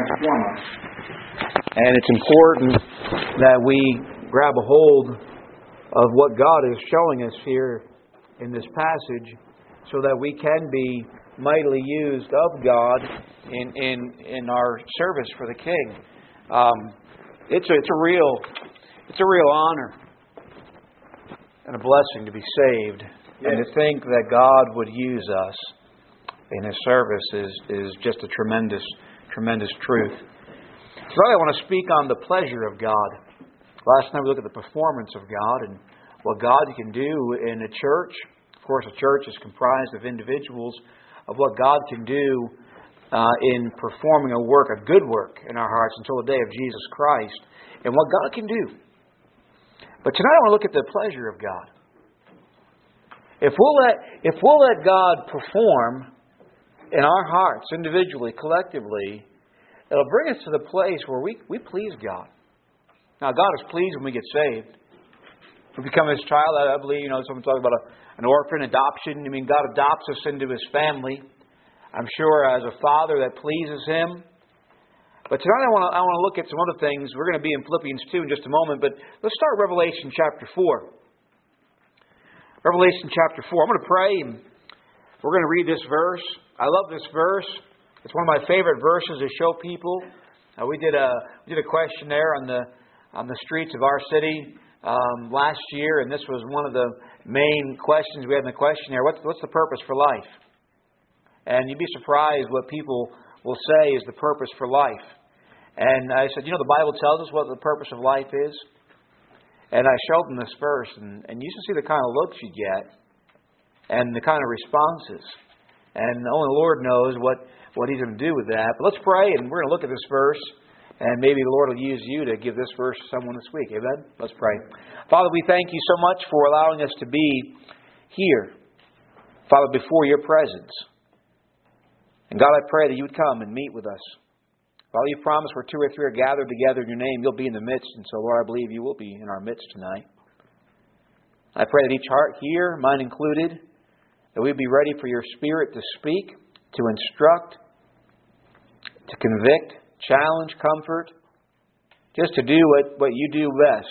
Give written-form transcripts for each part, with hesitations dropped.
transform us. And it's important that we grab a hold of what God is showing us here in this passage so that we can be mightily used of God in our service for the King. It's a real honor and a blessing to be saved. Yes. And to think that God would use us in His service is just a tremendous truth. So I want to speak on the pleasure of God. Last night we looked at the performance of God and what God can do in a church. Of course, a church is comprised of individuals, of what God can do in performing a work, a good work in our hearts until the day of Jesus Christ, and what God can do. But tonight I want to look at the pleasure of God. If we'll let God perform in our hearts, individually, collectively, it'll bring us to the place where we please God. Now, God is pleased when we get saved. We become His child. I believe, someone talking about an orphan adoption. God adopts us into His family. I'm sure as a father that pleases Him. But tonight I want to look at some other things. We're going to be in Philippians 2 in just a moment. But let's start Revelation chapter 4. Revelation chapter 4. I'm going to pray and we're going to read this verse. I love this verse. It's one of my favorite verses to show people. We did a questionnaire on the streets of our city last year, and this was one of the main questions we had in the questionnaire. What's the purpose for life? And you'd be surprised what people will say is the purpose for life. And I said, the Bible tells us what the purpose of life is. And I showed them this verse, and you should see the kind of looks you get and the kind of responses. And only the Lord knows what He's going to do with that. But let's pray, and we're going to look at this verse. And maybe the Lord will use you to give this verse to someone this week. Amen? Let's pray. Father, we thank You so much for allowing us to be here, Father, before Your presence. And God, I pray that You would come and meet with us. Father, You promised where 2 or 3 are gathered together in Your name, You'll be in the midst. And so, Lord, I believe You will be in our midst tonight. I pray that each heart here, mine included, that we'd be ready for Your Spirit to speak, to instruct, to convict, challenge, comfort, just to do what You do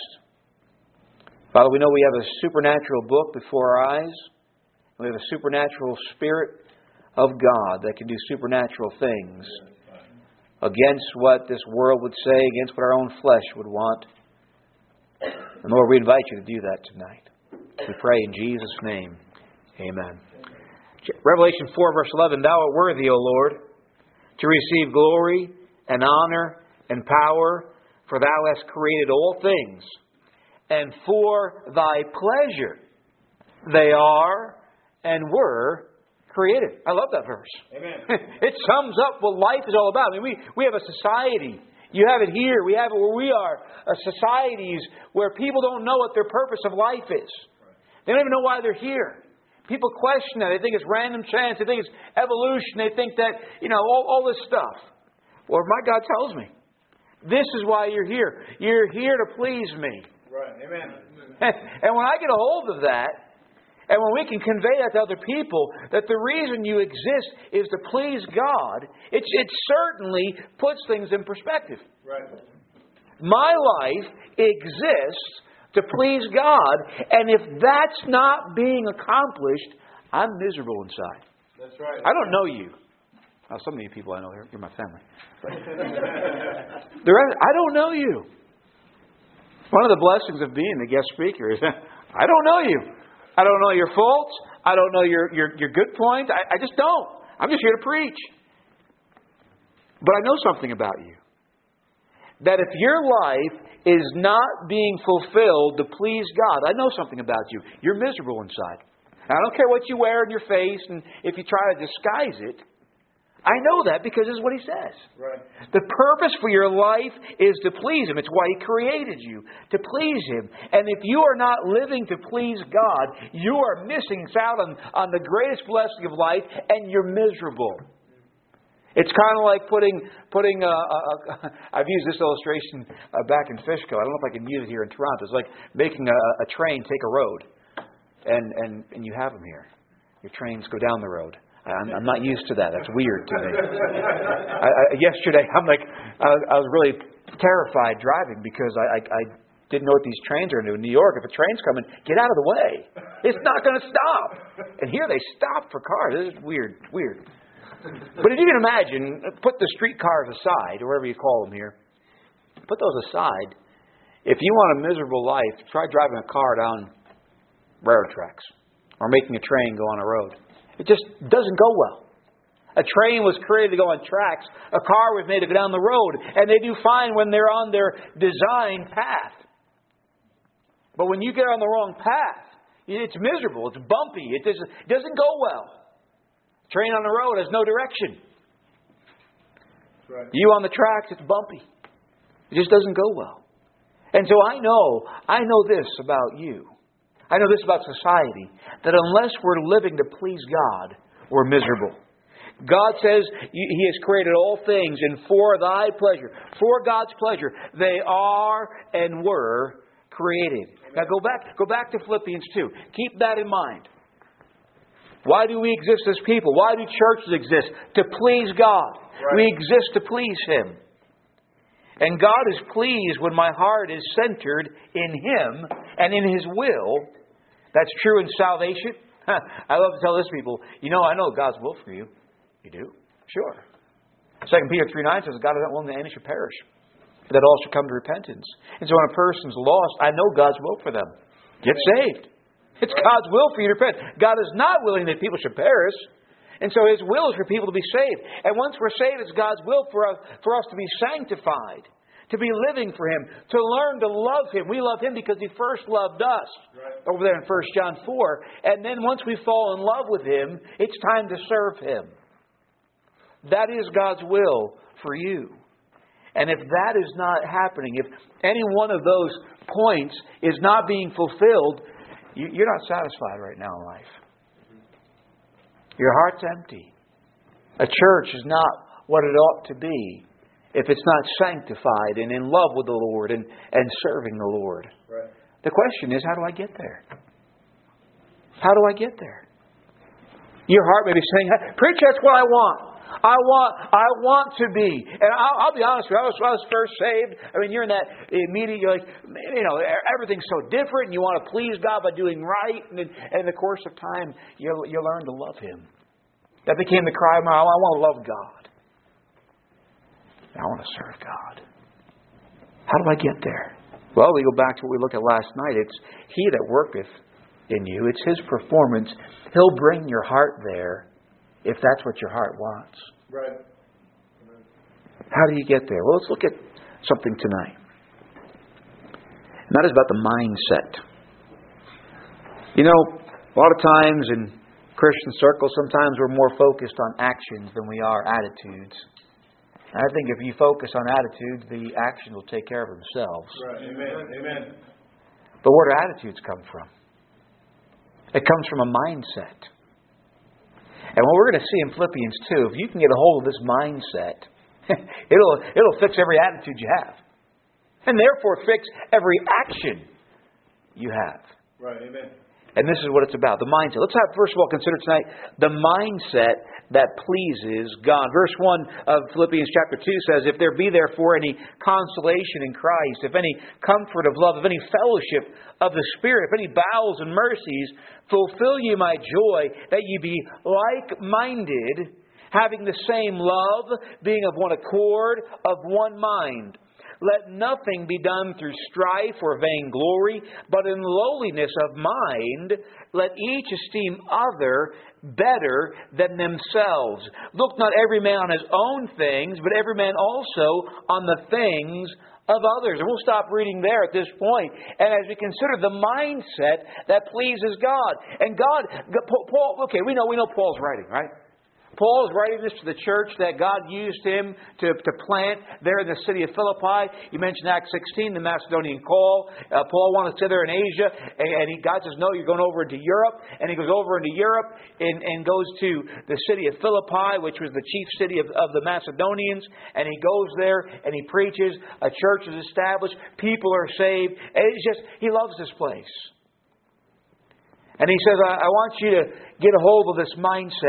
best. Father, we know we have a supernatural book before our eyes. We have a supernatural Spirit of God that can do supernatural things against what this world would say, against what our own flesh would want. And Lord, we invite You to do that tonight. We pray in Jesus' name. Amen. Revelation 4, verse 11, Thou art worthy, O Lord, to receive glory and honor and power, for Thou hast created all things, and for Thy pleasure they are and were created. I love that verse. Amen. It sums up what life is all about. We have a society. You have it here. We have it where we are. Societies where people don't know what their purpose of life is. They don't even know why they're here. People question that. They think it's random chance. They think it's evolution. They think that, all this stuff. Well, my God tells me, this is why you're here. You're here to please Me. Right. Amen. And when I get a hold of that, and when we can convey that to other people, that the reason you exist is to please God, it certainly puts things in perspective. Right. My life exists to please God, and if that's not being accomplished, I'm miserable inside. That's right. I don't know you. Now, some of you people I know, you're my family. But I don't know you. One of the blessings of being the guest speaker is I don't know you. I don't know your faults. I don't know your good points. I just don't. I'm just here to preach. But I know something about you. That if your life is not being fulfilled to please God, I know something about you. You're miserable inside. And I don't care what you wear in your face and if you try to disguise it. I know that because this is what He says. Right. The purpose for your life is to please Him. It's why He created you, to please Him. And if you are not living to please God, you are missing out on the greatest blessing of life, and you're miserable. It's kind of like putting I've used this illustration back in Fishkill. I don't know if I can use it here in Toronto. It's like making a train take a road. And you have them here. Your trains go down the road. I'm not used to that. That's weird to me. Yesterday, I was really terrified driving because I didn't know what these trains are doing. In New York, if a train's coming, get out of the way. It's not going to stop. And here they stop for cars. This is weird. But if you can imagine, put the streetcars aside, or whatever you call them here. Put those aside. If you want a miserable life, try driving a car down railroad tracks or making a train go on a road. It just doesn't go well. A train was created to go on tracks. A car was made to go down the road. And they do fine when they're on their designed path. But when you get on the wrong path, it's miserable. It's bumpy. It doesn't go well. Train on the road has no direction. Right. You on the tracks, it's bumpy. It just doesn't go well. And so I know this about you. I know this about society, that unless we're living to please God, we're miserable. God says He has created all things and for thy pleasure, for God's pleasure, they are and were created. Now go back to Philippians 2. Keep that in mind. Why do we exist as people? Why do churches exist? To please God. Right. We exist to please Him. And God is pleased when my heart is centered in Him and in His will. That's true in salvation. I love to tell this people, I know God's will for you. You do? Sure. 2 Peter 3:9 says, God is not willing that any should perish, but that all should come to repentance. And so when a person's lost, I know God's will for them. Get saved. It's God's will for you to repent. God is not willing that people should perish. And so His will is for people to be saved. And once we're saved, it's God's will for us to be sanctified, to be living for Him, to learn to love Him. We love Him because He first loved us. Right. Over there in 1 John 4. And then once we fall in love with Him, it's time to serve Him. That is God's will for you. And if that is not happening, if any one of those points is not being fulfilled, you're not satisfied right now in life. Your heart's empty. A church is not what it ought to be if it's not sanctified and in love with the Lord and serving the Lord. Right. The question is, how do I get there? How do I get there? Your heart may be saying, preach, that's what I want. I want to be. And I'll be honest with you, when I was first saved, you're in that immediate, you're like, everything's so different and you want to please God by doing right. And in the course of time, you learn to love Him. That became the cry of my life. I want to love God. I want to serve God. How do I get there? Well, we go back to what we looked at last night. It's He that worketh in you. It's His performance. He'll bring your heart there if that's what your heart wants. Right. How do you get there? Well, let's look at something tonight. And that is about the mindset. A lot of times in Christian circles, sometimes we're more focused on actions than we are attitudes. And I think if you focus on attitudes, the actions will take care of themselves. Right. Amen. But where do attitudes come from? It comes from a mindset. And what we're going to see in Philippians 2, if you can get a hold of this mindset, it'll fix every attitude you have. And therefore fix every action you have. Right, amen. And this is what it's about, the mindset. Let's first of all consider tonight the mindset that pleases God. Verse 1 of Philippians chapter 2 says, if there be therefore any consolation in Christ, if any comfort of love, if any fellowship of the Spirit, if any bowels and mercies, fulfill ye my joy, that ye be like-minded, having the same love, being of one accord, of one mind. Let nothing be done through strife or vainglory, but in lowliness of mind, let each esteem other better than themselves. Look not every man on his own things, but every man also on the things of others. And we'll stop reading there at this point. And as we consider the mindset that pleases God. And Paul, okay, we know Paul's writing, right? Paul is writing this to the church that God used him to plant there in the city of Philippi. You mentioned Acts 16, the Macedonian call. Paul wanted to sit there in Asia, and God says, no, you're going over into Europe. And he goes over into Europe and goes to the city of Philippi, which was the chief city of the Macedonians. And he goes there and he preaches. A church is established. People are saved. And he loves this place. And he says, I want you to get a hold of this mindset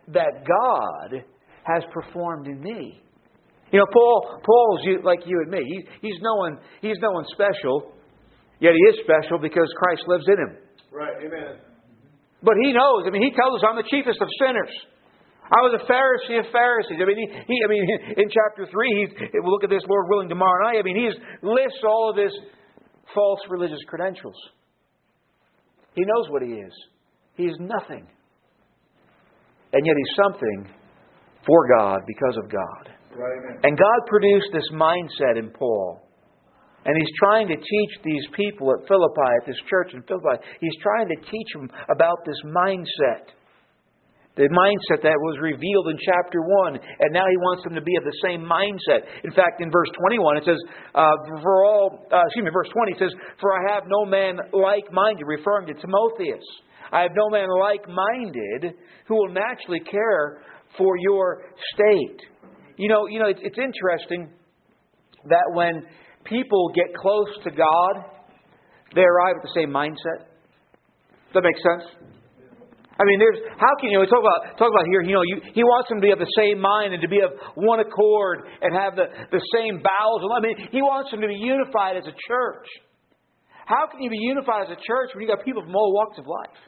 that God has performed in me. You know, Paul's like you and me. He's no one special, yet he is special because Christ lives in him. Right, amen. But he knows. I mean, he tells us, I'm the chiefest of sinners. I was a Pharisee of Pharisees. I mean, in chapter 3, we'll look at this, Lord willing, tomorrow night. I mean, he lists all of his false religious credentials. He knows what he is. He is nothing. And yet he's something for God because of God. Right, amen. And God produced this mindset in Paul. And He's trying to teach these people at Philippi, at this church in Philippi, He's trying to teach them about this mindset. The mindset that was revealed in chapter 1. And now He wants them to be of the same mindset. In fact, in verse 21 it says, verse 20 it says, "For I have no man like-minded," referring to Timotheus. "I have no man like-minded who will naturally care for your state." You know, it's interesting that when people get close to God, they arrive at the same mindset. Does that make sense? I mean, how can we talk about here? He wants them to be of the same mind and to be of one accord and have the same bowels. I mean, He wants them to be unified as a church. How can you be unified as a church when you got people from all walks of life?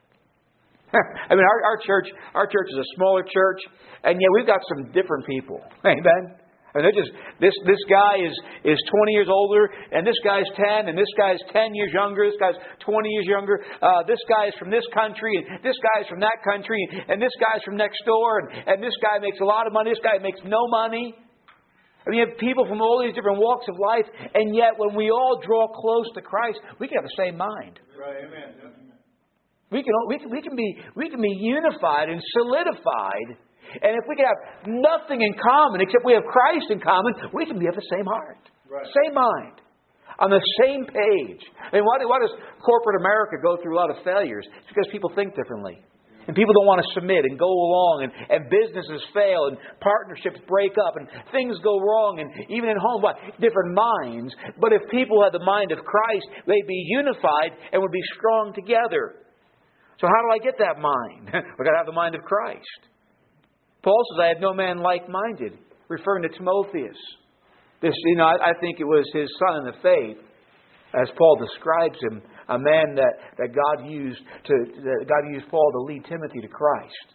I mean, our church is a smaller church, and yet we've got some different people. Amen. And they're just this guy is 20 years older, and this guy's 10, and this guy's 10 years younger, this guy's 20 years younger. This guy's from this country, and this guy's from that country, and this guy's from next door, and this guy makes a lot of money, this guy makes no money. I mean, you have people from all these different walks of life, and yet when we all draw close to Christ, we can have the same mind. Right, amen. We can be unified and solidified. And if we can have nothing in common except we have Christ in common, we can be of the same heart, right. Same mind, on the same page. I mean, why does corporate America go through a lot of failures? It's because people think differently. And people don't want to submit and go along, and businesses fail, and partnerships break up, and things go wrong, and even in home, different minds. But if people had the mind of Christ, they'd be unified and would be strong together. So how do I get that mind? We've got to have the mind of Christ. Paul says, "I have no man like-minded," referring to Timotheus. This, I think it was his son in the faith, as Paul describes him, a man that God used Paul to lead Timothy to Christ.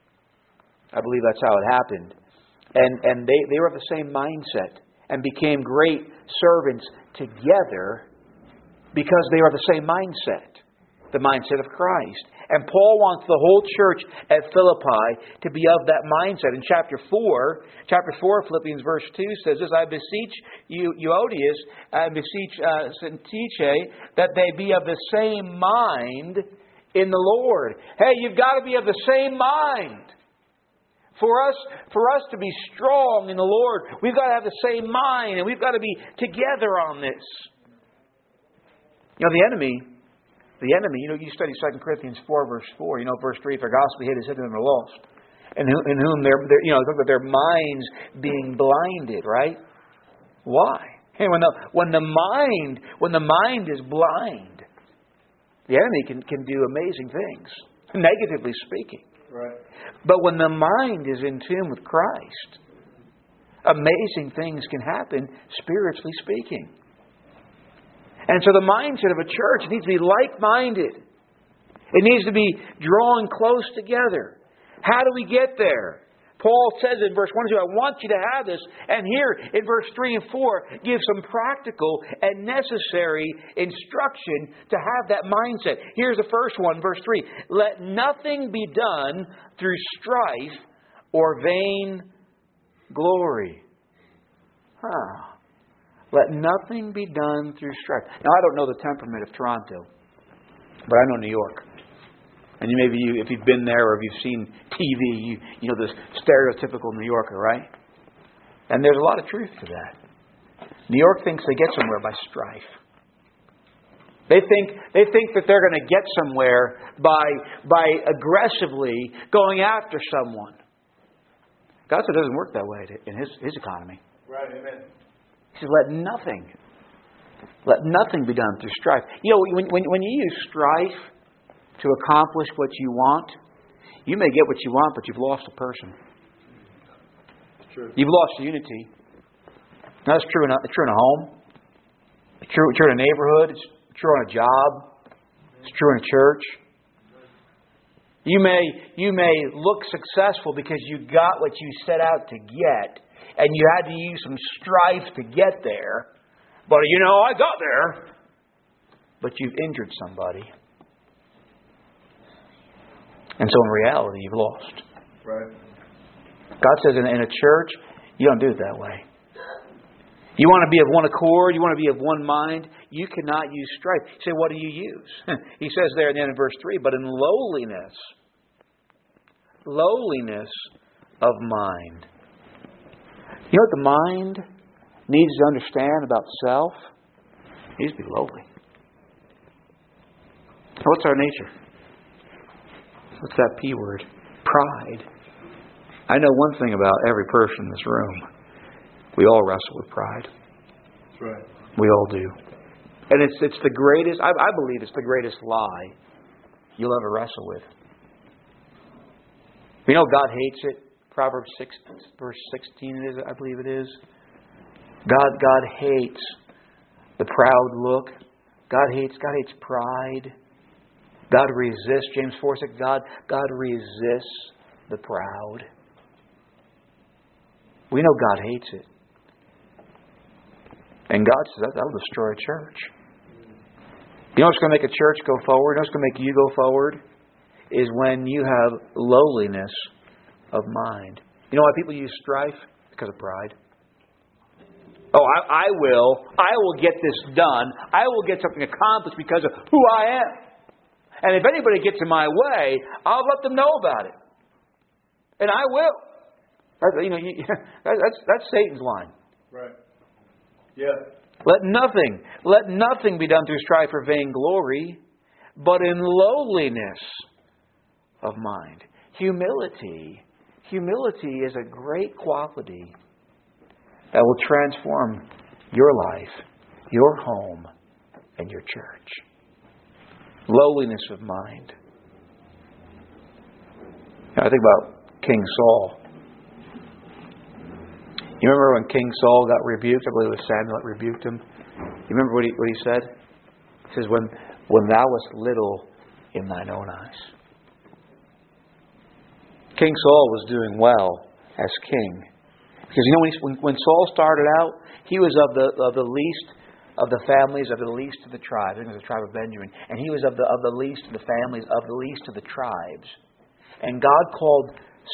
I believe that's how it happened. And they were of the same mindset and became great servants together because they were of the same mindset, the mindset of Christ. And Paul wants the whole church at Philippi to be of that mindset. In chapter 4 of Philippians verse 2 says this, "I beseech you, Euodias, I beseech Syntyche, that they be of the same mind in the Lord." Hey, you've got to be of the same mind. For us to be strong in the Lord, we've got to have the same mind, and we've got to be together on this. The enemy, you study 2 Corinthians 4, verse 4. Verse 3, "If their gospel hid, is hidden, and they're lost. And in whom they're talk about their minds being blinded," right? Why? Hey, when the mind is blind, the enemy can do amazing things, negatively speaking. Right. But when the mind is in tune with Christ, amazing things can happen, spiritually speaking. And so the mindset of a church needs to be like-minded. It needs to be drawing close together. How do we get there? Paul says in verse 1 and 2, "I want you to have this." And here in verse 3 and 4, gives some practical and necessary instruction to have that mindset. Here's the first one, verse 3. "Let nothing be done through strife or vain glory." Let nothing be done through strife. Now, I don't know the temperament of Toronto, but I know New York. And if you've been there or if you've seen TV, you know the stereotypical New Yorker, right? And there's a lot of truth to that. New York thinks they get somewhere by strife. They think that they're going to get somewhere by aggressively going after someone. God said it doesn't work that way in His economy. Right, amen. He says, let nothing be done through strife. When you use strife to accomplish what you want, You may get what you want, but you've lost a person. It's true. You've lost unity. Now, it's true in a home. It's true in a neighborhood. It's true on a job. It's true in a church. You may look successful because you got what you set out to get, and you had to use some strife to get there. But I got there. But you've injured somebody. And so in reality, you've lost. Right. God says in a church, you don't do it that way. You want to be of one accord. You want to be of one mind. You cannot use strife. You say, what do you use? He says there at the end of verse 3, but in lowliness of mind. You know what the mind needs to understand about self? It needs to be lowly. What's our nature? What's that P word? Pride. I know one thing about every person in this room. We all wrestle with pride. That's right. We all do. And it's the greatest, I believe it's the greatest lie you'll ever wrestle with. God hates it. Proverbs 6, verse 16 it is, I believe it is. God hates the proud look. God hates pride. God resists. James 4 said, God resists the proud. We know God hates it. And God says that'll destroy a church. You know what's going to make a church go forward? You know what's going to make you go forward? Is when you have lowliness of mind. You know why people use strife? Because of pride. Oh, I will get this done. I will get something accomplished because of who I am. And if anybody gets in my way, I'll let them know about it. And I will. That's Satan's line. Right. Yeah. Let nothing be done through strife or vainglory, but in lowliness of mind. Humility is a great quality that will transform your life, your home, and your church. Lowliness of mind. I think about King Saul. You remember when King Saul got rebuked? I believe it was Samuel that rebuked him. You remember what he said? He says, when thou wast little in thine own eyes. King Saul was doing well as king. Because when Saul started out, he was of the least of the families of the least of the tribes. I think it was the tribe of Benjamin. And he was of the least of the families of the least of the tribes. And God called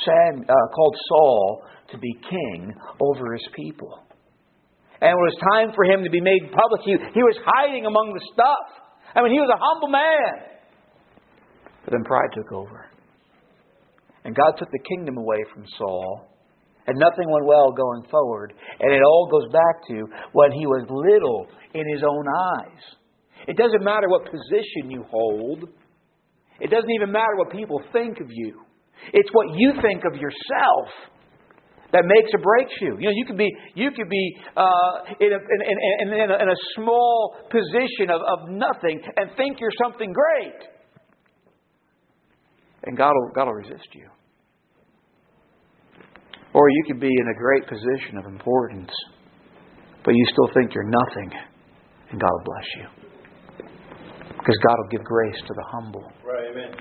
Saul to be king over his people. And it was time for him to be made public. He was hiding among the stuff. He was a humble man. But then pride took over. And God took the kingdom away from Saul. And nothing went well going forward. And it all goes back to when he was little in his own eyes. It doesn't matter what position you hold. It doesn't even matter what people think of you. It's what you think of yourself that makes or breaks you. You could be in a small position of nothing and think you're something great. And God will resist you. Or you could be in a great position of importance, but you still think you're nothing, and God will bless you. Because God will give grace to the humble. Right, amen.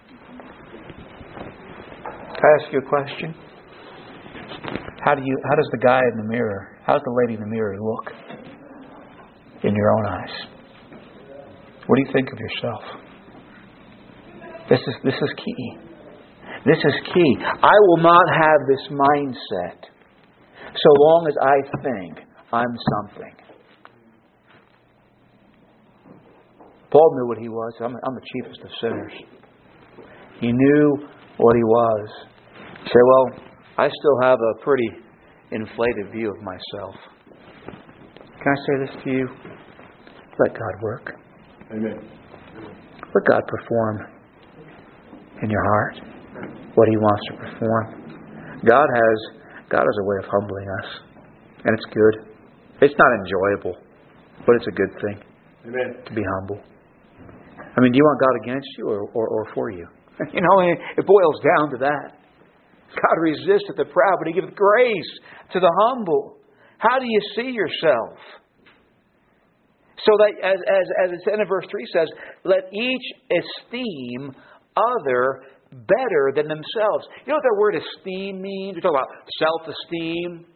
Can I ask you a question? How does the guy in the mirror, how does the lady in the mirror look in your own eyes? What do you think of yourself? This is key. This is key. I will not have this mindset so long as I think I'm something. Paul knew what he was. I'm the chiefest of sinners. He knew what he was. He said, well, I still have a pretty inflated view of myself. Can I say this to you? Let God work. Amen. Let God perform in your heart what He wants to perform. God has a way of humbling us. And it's good. It's not enjoyable, but it's a good thing. Amen. To be humble. Do you want God against you or for you? It boils down to that. God resisteth the proud, but He giveth grace to the humble. How do you see yourself? So that, as it's in verse 3 says, let each esteem other better than themselves. You know what that word esteem means? We talk about self-esteem.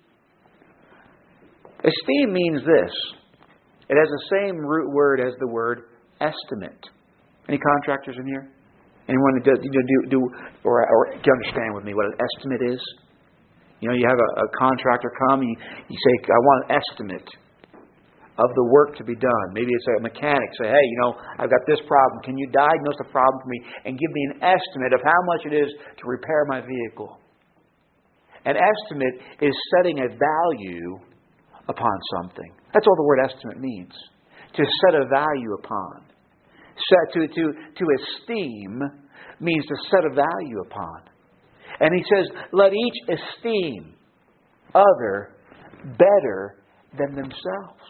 Esteem means this. It has the same root word as the word estimate. Any contractors in here? Anyone who does or can you understand with me what an estimate is? You have a contractor come, you say, I want an estimate of the work to be done. Maybe it's a mechanic. Say, hey, I've got this problem. Can you diagnose the problem for me and give me an estimate of how much it is to repair my vehicle? An estimate is setting a value upon something. That's all the word estimate means. To set a value upon. To esteem means to set a value upon. And he says, let each esteem other better than themselves.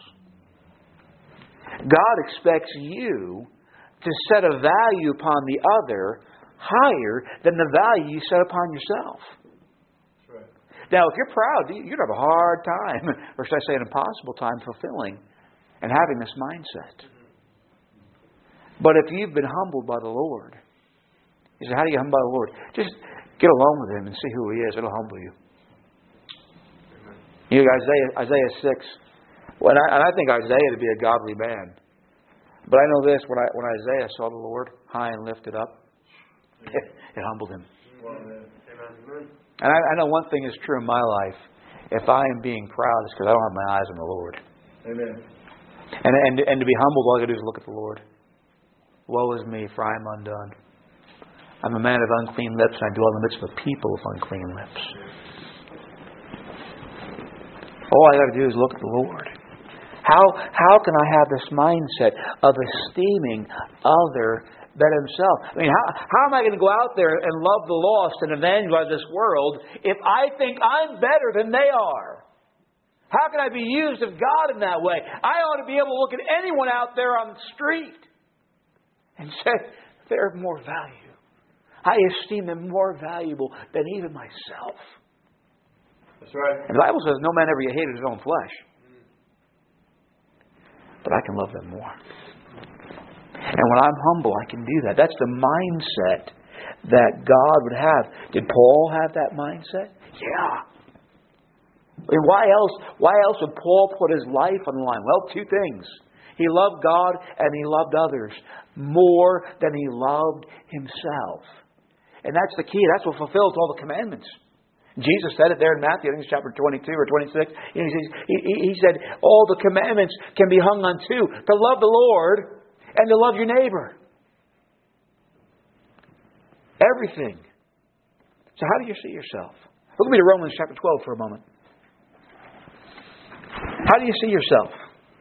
God expects you to set a value upon the other higher than the value you set upon yourself. That's right. Now, if you're proud, you'd have a hard time, or should I say an impossible time, fulfilling and having this mindset. But if you've been humbled by the Lord, you say, how do you humble by the Lord? Just get along with Him and see who He is. It'll humble you. Isaiah 6. And I think Isaiah to be a godly man. But I know this, when Isaiah saw the Lord high and lifted up, it humbled him. Amen. And I know one thing is true in my life. If I am being proud, it's because I don't have my eyes on the Lord. Amen. And to be humbled, all I got to do is look at the Lord. Woe is me, for I am undone. I'm a man of unclean lips, and I dwell in the midst of a people of unclean lips. All I got to do is look at the Lord. How can I have this mindset of esteeming other better himself? I mean, how am I going to go out there and love the lost and evangelize this world if I think I'm better than they are? How can I be used of God in that way? I ought to be able to look at anyone out there on the street and say, they're of more value. I esteem them more valuable than even myself. That's right. And the Bible says, no man ever hated his own flesh. But I can love them more. And when I'm humble, I can do that. That's the mindset that God would have. Did Paul have that mindset? Yeah. I mean, why else would Paul put his life on the line? Well, two things. He loved God and he loved others more than he loved himself. And that's the key. That's what fulfills all the commandments. Jesus said it there in Matthew, I think it's chapter 22 or 26. He said, all the commandments can be hung on two. To love the Lord and to love your neighbor. Everything. So how do you see yourself? Look at me to Romans chapter 12 for a moment. How do you see yourself?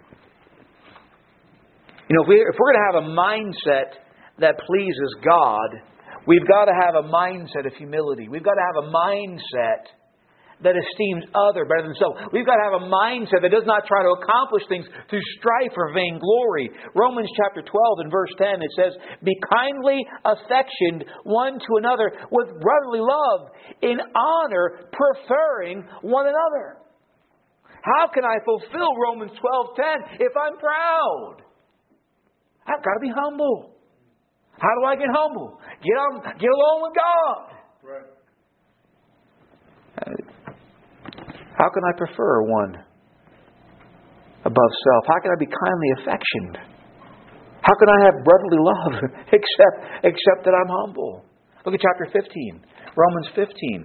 You know, if we're going to have a mindset that pleases God, we've got to have a mindset of humility. We've got to have a mindset that esteems other better than self. We've got to have a mindset that does not try to accomplish things through strife or vainglory. Romans chapter 12 and verse 10, it says, be kindly affectioned one to another with brotherly love, in honor, preferring one another. How can I fulfill Romans 12:10 if I'm proud? I've got to be humble. How do I get humble? Get along with God. Right. How can I prefer one above self? How can I be kindly affectioned? How can I have brotherly love except that I'm humble? Look at chapter 15, Romans 15.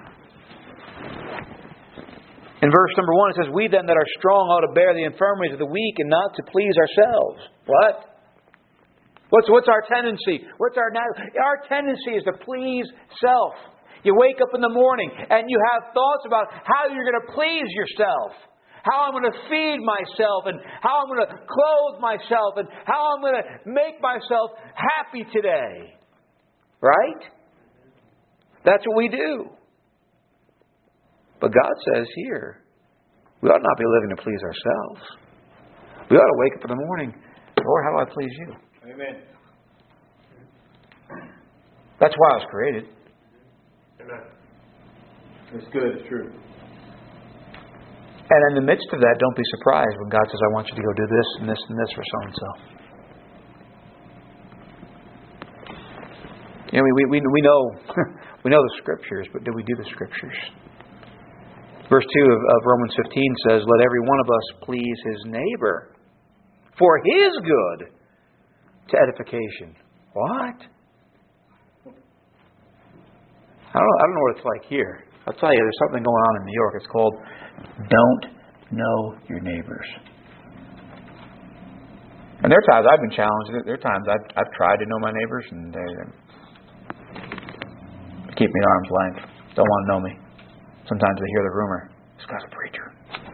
In verse number 1 it says, we then that are strong ought to bear the infirmities of the weak and not to please ourselves. What? What's our tendency? Our tendency is to please self. You wake up in the morning and you have thoughts about how you're going to please yourself. How I'm going to feed myself and how I'm going to clothe myself and how I'm going to make myself happy today. Right? That's what we do. But God says here, we ought not be living to please ourselves. We ought to wake up in the morning, Lord, how do I please you? Amen. That's why I was created. Amen. It's good. It's true. And in the midst of that, don't be surprised when God says, I want you to go do this and this and this for so-and-so. You know, we know we know the Scriptures, but do we do the Scriptures? Verse 2 of Romans 15 says, let every one of us please his neighbor for his good to edification. What? I don't know what it's like here. I'll tell you, there's something going on in New York. It's called don't know your neighbors. And there are times I've been challenged. There are times I've tried to know my neighbors, and they keep me at arm's length. Don't want to know me. Sometimes they hear the rumor, this guy's a preacher.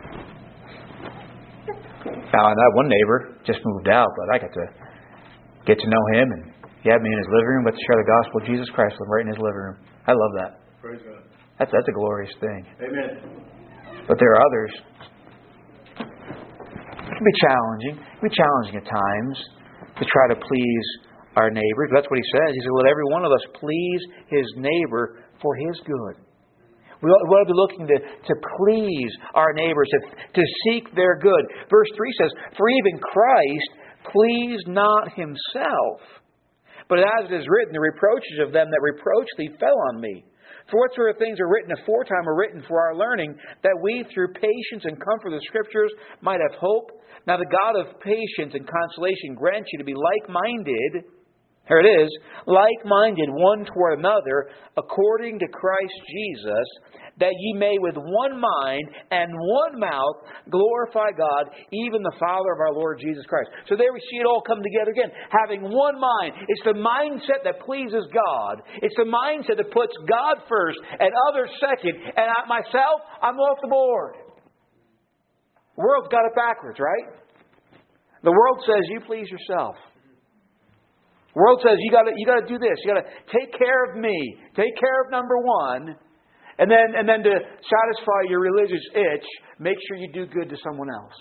Now, that one neighbor just moved out, but I got to get to know him, and he had me in his living room, but to share the gospel of Jesus Christ with him right in his living room. I love that. Praise God. That's a glorious thing. Amen. But there are others. It can be challenging. It can be challenging at times to try to please our neighbors. That's what he says. He said, let every one of us please his neighbor for his good. We ought to be looking to please our neighbors, to seek their good. Verse 3 says, for even Christ pleased not himself, but as it is written, the reproaches of them that reproach thee fell on me. For whatsoever things are written aforetime are written for our learning, that we through patience and comfort of the Scriptures might have hope. Now the God of patience and consolation grant you to be like-minded. Here it is, like-minded one toward another, according to Christ Jesus, that ye may with one mind and one mouth glorify God, even the Father of our Lord Jesus Christ. So there we see it all come together again. Having one mind. It's the mindset that pleases God. It's the mindset that puts God first and others second. And myself, I'm off the board. The world's got it backwards, right? The world says you please yourself. The world says you got to do this. You got to take care of me. Take care of number one. And then to satisfy your religious itch, make sure you do good to someone else.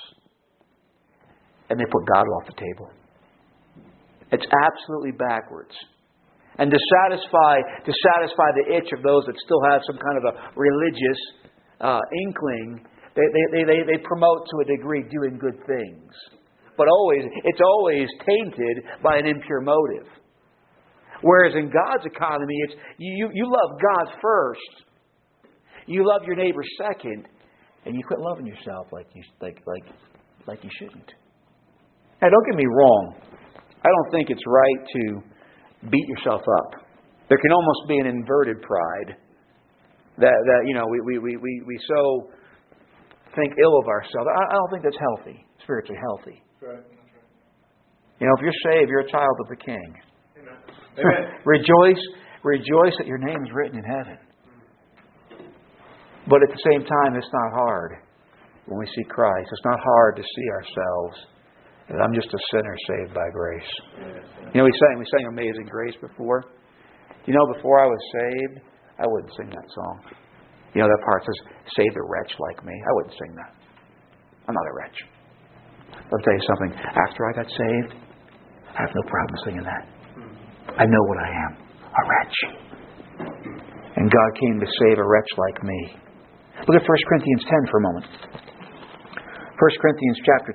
And they put God off the table. It's absolutely backwards. And to satisfy the itch of those that still have some kind of a religious inkling, they promote to a degree doing good things. But it's always tainted by an impure motive. Whereas in God's economy, it's you love God first. You love your neighbor second, and you quit loving yourself like you shouldn't. Now, don't get me wrong. I don't think it's right to beat yourself up. There can almost be an inverted pride that we so think ill of ourselves. I don't think that's healthy, spiritually healthy. That's right. You know, if you're saved, you're a child of the King. Amen. Amen. Rejoice that your name is written in heaven. But at the same time, it's not hard when we see Christ. It's not hard to see ourselves that I'm just a sinner saved by grace. You know, we sang Amazing Grace before. You know, before I was saved, I wouldn't sing that song. You know, that part says, save a wretch like me. I wouldn't sing that. I'm not a wretch. I'll tell you something. After I got saved, I have no problem singing that. I know what I am. A wretch. And God came to save a wretch like me. Look at 1 Corinthians 10 for a moment. 1 Corinthians chapter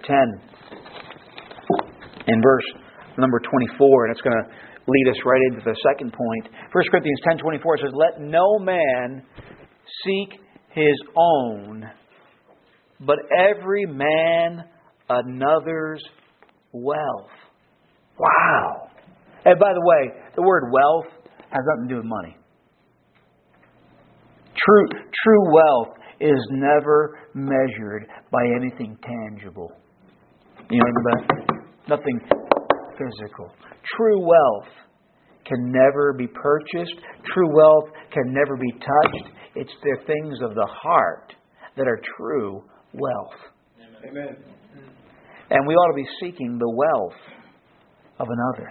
10 in verse number 24. And it's going to lead us right into the second point. 1 Corinthians 10:24 says, let no man seek his own, but every man another's wealth. Wow. And by the way, the word wealth has nothing to do with money. True wealth is never measured by anything tangible. You know, nothing physical. True wealth can never be purchased. True wealth can never be touched. It's the things of the heart that are true wealth. Amen. And we ought to be seeking the wealth of another.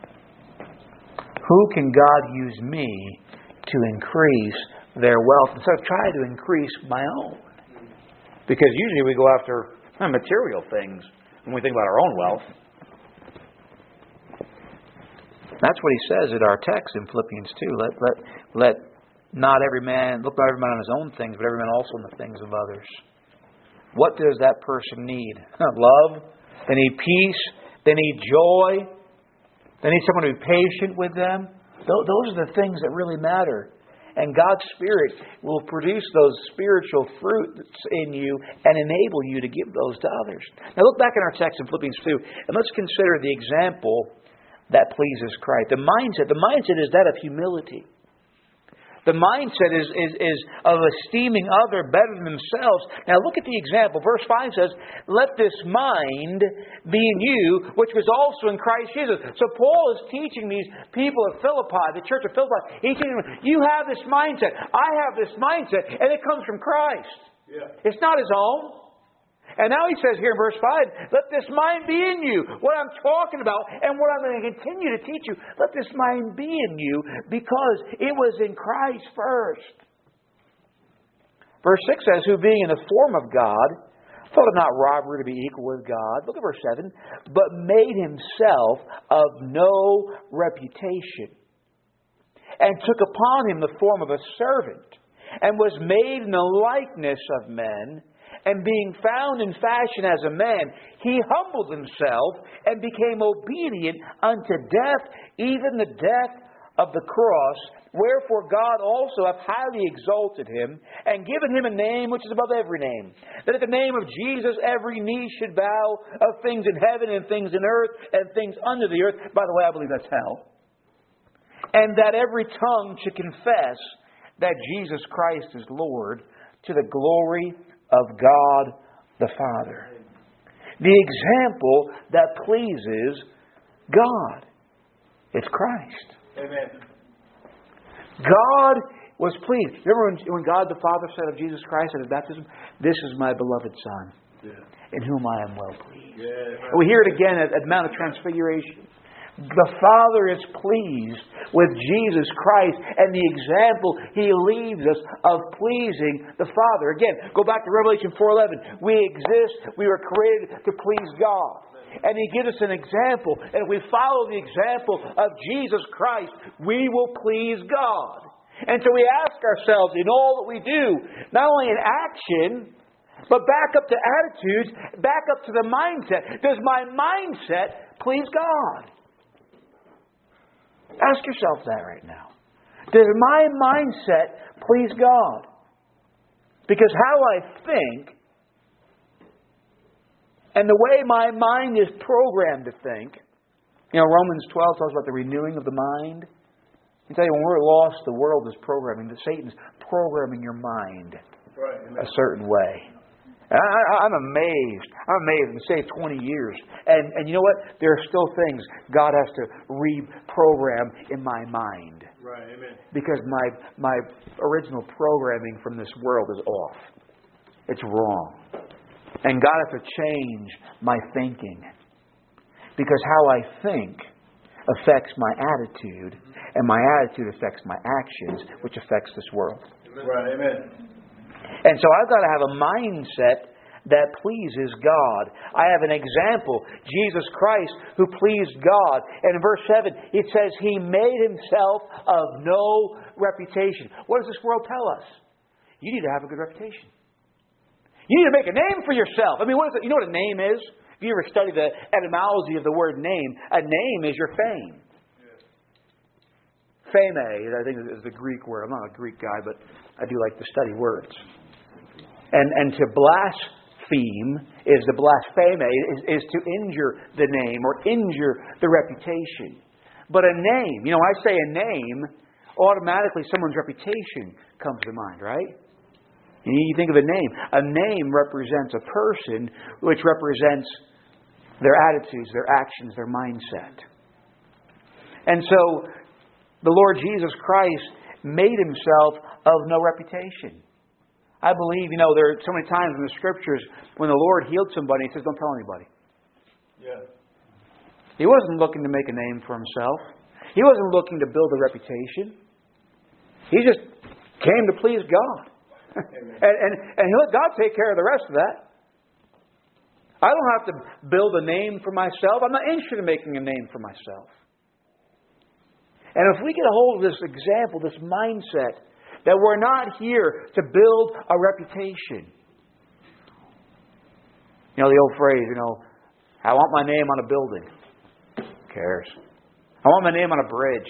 Who can God use me to increase their wealth instead of trying to increase my own? Because usually we go after material things when we think about our own wealth. That's what he says in our text in Philippians 2. Let not every man, look not every man on his own things, but every man also on the things of others. What does that person need? Love. They need peace. They need joy. They need someone to be patient with them. Those are the things that really matter. And God's Spirit will produce those spiritual fruits in you and enable you to give those to others. Now look back in our text in Philippians 2 and let's consider the example that pleases Christ. The mindset is that of humility. The mindset is of esteeming other better than themselves. Now look at the example. Verse 5 says, let this mind be in you, which was also in Christ Jesus. So Paul is teaching these people at Philippi, the church of Philippi, he's teaching them, you have this mindset. I have this mindset, and it comes from Christ. Yeah. It's not his own. And now he says here in verse 5, let this mind be in you. What I'm talking about and what I'm going to continue to teach you, let this mind be in you because it was in Christ first. Verse 6 says, who being in the form of God, thought it not robbery to be equal with God. Look at verse 7. But made himself of no reputation and took upon him the form of a servant and was made in the likeness of men. And being found in fashion as a man, he humbled himself and became obedient unto death, even the death of the cross. Wherefore God also hath highly exalted him, and given him a name which is above every name, that at the name of Jesus every knee should bow, of things in heaven and things in earth and things under the earth. By the way, I believe that's hell. And that every tongue should confess that Jesus Christ is Lord, to the glory of God the Father. The example that pleases God. It's Christ. Amen. God was pleased. Remember when God the Father said of Jesus Christ at his baptism, this is my beloved Son, in whom I am well pleased. Yeah. And we hear it again at the Mount of Transfiguration. The Father is pleased with Jesus Christ and the example He leaves us of pleasing the Father. Again, go back to Revelation 4:11. We exist, we were created to please God. And He gives us an example. And if we follow the example of Jesus Christ, we will please God. And so we ask ourselves in all that we do, not only in action, but back up to attitudes, back up to the mindset. Does my mindset please God? Ask yourself that right now. Does my mindset please God? Because how I think and the way my mind is programmed to think. Romans 12 talks about the renewing of the mind. I tell you, when we're lost, the world is programming. Satan's programming your mind a certain way. I'm amazed. I'm amazed. It's say 20 years. And you know what? There are still things God has to reprogram in my mind. Right, amen. Because my original programming from this world is off. It's wrong. And God has to change my thinking. Because how I think affects my attitude. And my attitude affects my actions, which affects this world. Right, amen. And so I've got to have a mindset that pleases God. I have an example, Jesus Christ, who pleased God. And in verse 7, it says, He made Himself of no reputation. What does this world tell us? You need to have a good reputation. You need to make a name for yourself. I mean, what is it? You know what a name is? If you ever study the etymology of the word name, a name is your fame. Fame, I think, is the Greek word. I'm not a Greek guy, but I do like to study words. And to blaspheme is the blaspheme, is to injure the name or injure the reputation. But a name, I say a name, automatically someone's reputation comes to mind, right? You think of a name. A name represents a person, which represents their attitudes, their actions, their mindset. And so the Lord Jesus Christ made Himself of no reputation. I believe, there are so many times in the Scriptures when the Lord healed somebody, He says, don't tell anybody. Yeah. He wasn't looking to make a name for Himself. He wasn't looking to build a reputation. He just came to please God. and He let God take care of the rest of that. I don't have to build a name for myself. I'm not interested in making a name for myself. And if we get a hold of this example, this mindset, that we're not here to build a reputation. You know, the old phrase, I want my name on a building. Who cares? I want my name on a bridge.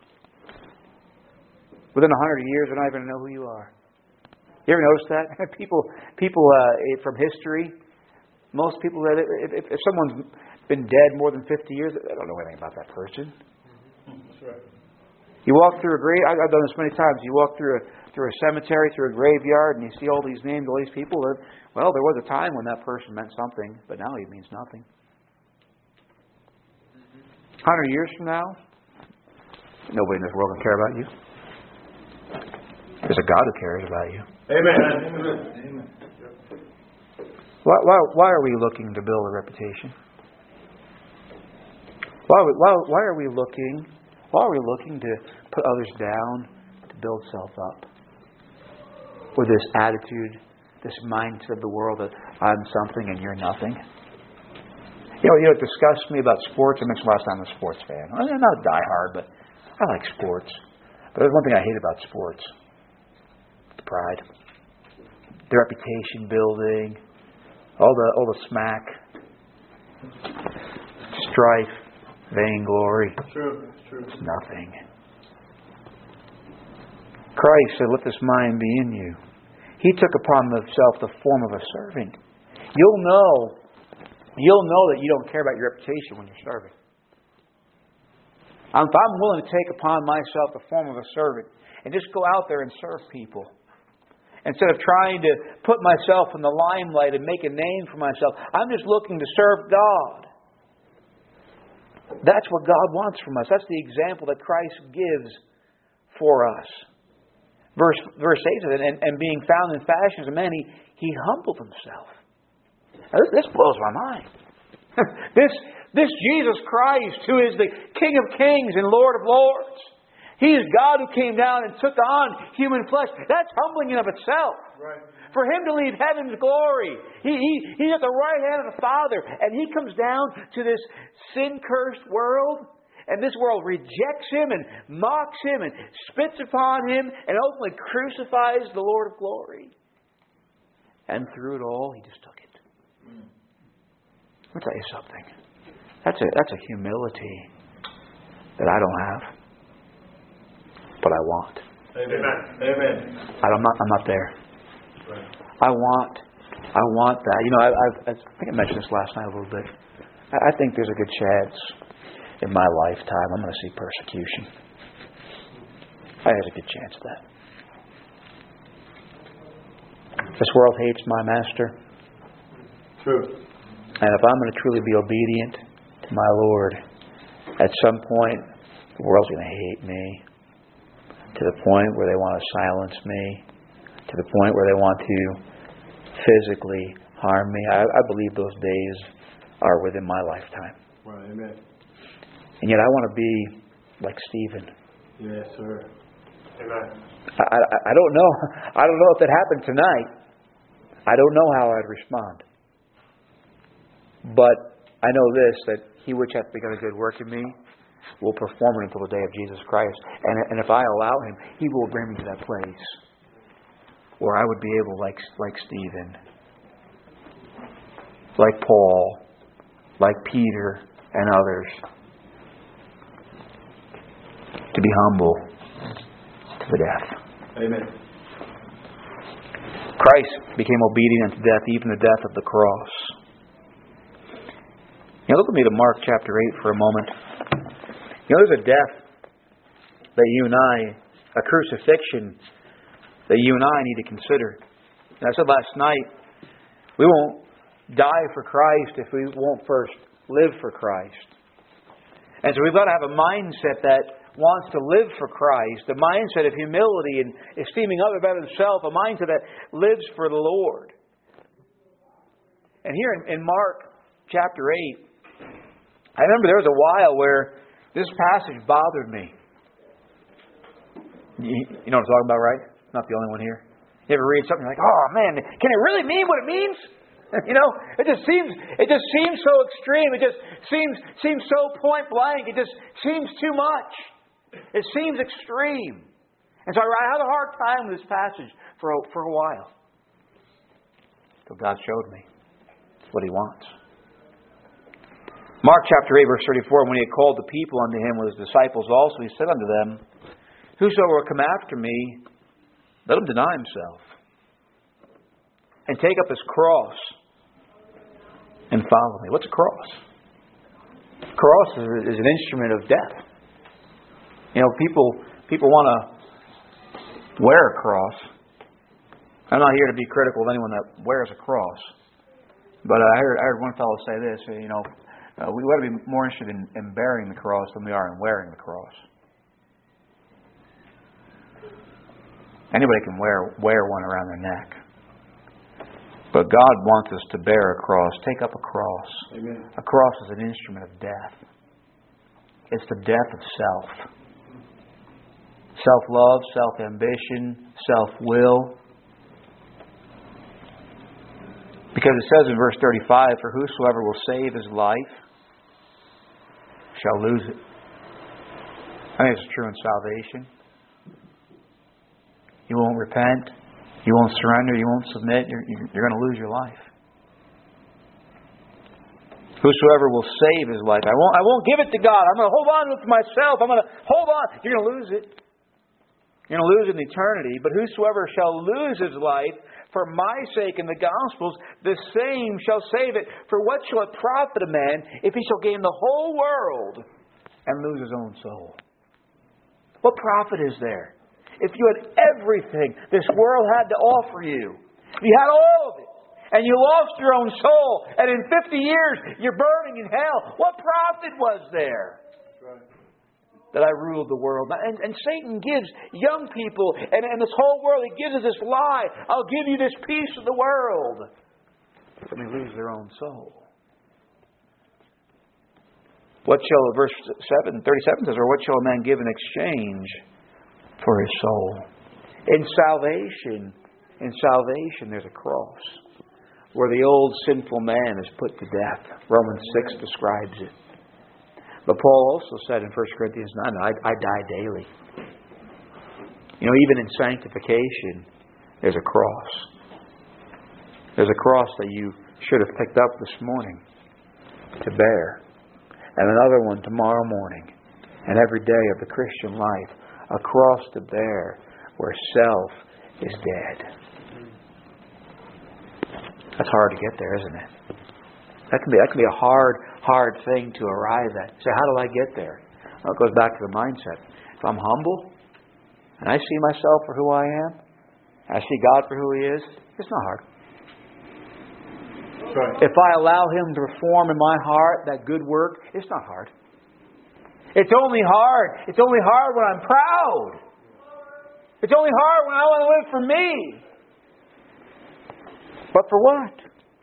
Within 100 years, they're not even going to know who you are. You ever notice that? People from history, most people, if someone's been dead more than 50 years, they don't know anything about that person. That's right. You walk through a grave. I've done this many times. You walk through a cemetery, through a graveyard, and you see all these names, all these people. Well, there was a time when that person meant something, but now he means nothing. 100 years from now, nobody in this world can care about you. There's a God who cares about you. Amen. Amen. Why are we looking to build a reputation? Why are we looking to put others down, to build self up? With this attitude, this mindset of the world that I'm something and you're nothing. You know what disgusts me about sports? I mentioned last time I'm a sports fan. I'm not a diehard, but I like sports. But there's one thing I hate about sports. The pride. The reputation building. All the smack. Strife. Vainglory. True. It's nothing. Christ said, let this mind be in you. He took upon himself the form of a servant. You'll know that you don't care about your reputation when you're serving. If I'm willing to take upon myself the form of a servant and just go out there and serve people, instead of trying to put myself in the limelight and make a name for myself, I'm just looking to serve God. That's what God wants from us. That's the example that Christ gives for us. Verse 8 says, and being found in fashion as a man, he humbled himself. Now, this blows my mind. This Jesus Christ, who is the King of Kings and Lord of Lords. He is God who came down and took on human flesh. That's humbling in of itself. Right. For Him to leave heaven's glory. He's at the right hand of the Father. And He comes down to this sin-cursed world. And this world rejects Him and mocks Him and spits upon Him and ultimately crucifies the Lord of glory. And through it all, He just took it. Let me tell you something. That's a humility that I don't have. But I want. Amen. I'm not there. Right. I want that. I think I mentioned this last night a little bit. I think there's a good chance in my lifetime I'm going to see persecution. I think there's a good chance of that. This world hates my master. True. And if I'm going to truly be obedient to my Lord, at some point the world's going to hate me to the point where they want to silence me, to the point where they want to physically harm me. I believe those days are within my lifetime. Right. Amen. And yet I want to be like Stephen. Yes, sir. Amen. I don't know. I don't know if that happened tonight. I don't know how I'd respond. But I know this, that He which hath begun a good work in me will perform it until the day of Jesus Christ. And if I allow Him, He will bring me to that place where I would be able, like Stephen, like Paul, like Peter and others, to be humble to the death. Amen. Christ became obedient unto death, even the death of the cross. Look with me to Mark chapter 8 for a moment. There's a death that you and I, a crucifixion that you and I need to consider. And I said last night, we won't die for Christ if we won't first live for Christ. And so we've got to have a mindset that wants to live for Christ, a mindset of humility and esteeming other better than himself, a mindset that lives for the Lord. And here in Mark chapter 8, I remember there was a while where this passage bothered me. You know what I'm talking about, right? Not the only one here. You ever read something like, oh man, can it really mean what it means? It just seems so extreme. It just seems so point blank. It just seems too much. It seems extreme. And so I had a hard time with this passage for a while. So God showed me. It's what He wants. Mark chapter 8, verse 34, when He had called the people unto Him with His disciples also, He said unto them, Whosoever will come after me, let him deny himself, and take up his cross, and follow me. What's a cross? A cross is an instrument of death. You know, people want to wear a cross. I'm not here to be critical of anyone that wears a cross. But I heard one fellow say this, we ought to be more interested in bearing the cross than we are in wearing the cross. Anybody can wear one around their neck. But God wants us to bear a cross. Take up a cross. Amen. A cross is an instrument of death. It's the death of self. Self-love, self-ambition, self-will. Because it says in verse 35, For whosoever will save his life shall lose it. I think it's true in salvation. You won't repent. You won't surrender. You won't submit. You're going to lose your life. Whosoever will save his life. I won't give it to God. I'm going to hold on to it for myself. I'm going to hold on. You're going to lose it. You're going to lose it in eternity. But whosoever shall lose his life for my sake in the Gospels, the same shall save it. For what shall it profit a man if he shall gain the whole world and lose his own soul? What profit is there? If you had everything this world had to offer you, you had all of it, and you lost your own soul, and in 50 years you're burning in hell, what profit was there? That I ruled the world. And Satan gives young people and this whole world, he gives us this lie. I'll give you this piece of the world. But they lose their own soul. What shall, verse 37 says, or what shall a man give in exchange for his soul? In salvation there's a cross where the old sinful man is put to death. Romans 6 describes it. But Paul also said in 1 Corinthians 9, I die daily. Even in sanctification, there's a cross. There's a cross that you should have picked up this morning to bear. And another one tomorrow morning. And every day of the Christian life, a cross to bear where self is dead. That's hard to get there, isn't it? That can be a hard thing to arrive at. So how do I get there? Well, it goes back to the mindset. If I'm humble and I see myself for who I am, I see God for who He is, it's not hard. Right. If I allow Him to perform in my heart that good work, it's not hard. It's only hard. It's only hard when I'm proud. It's only hard when I want to live for me. But for what?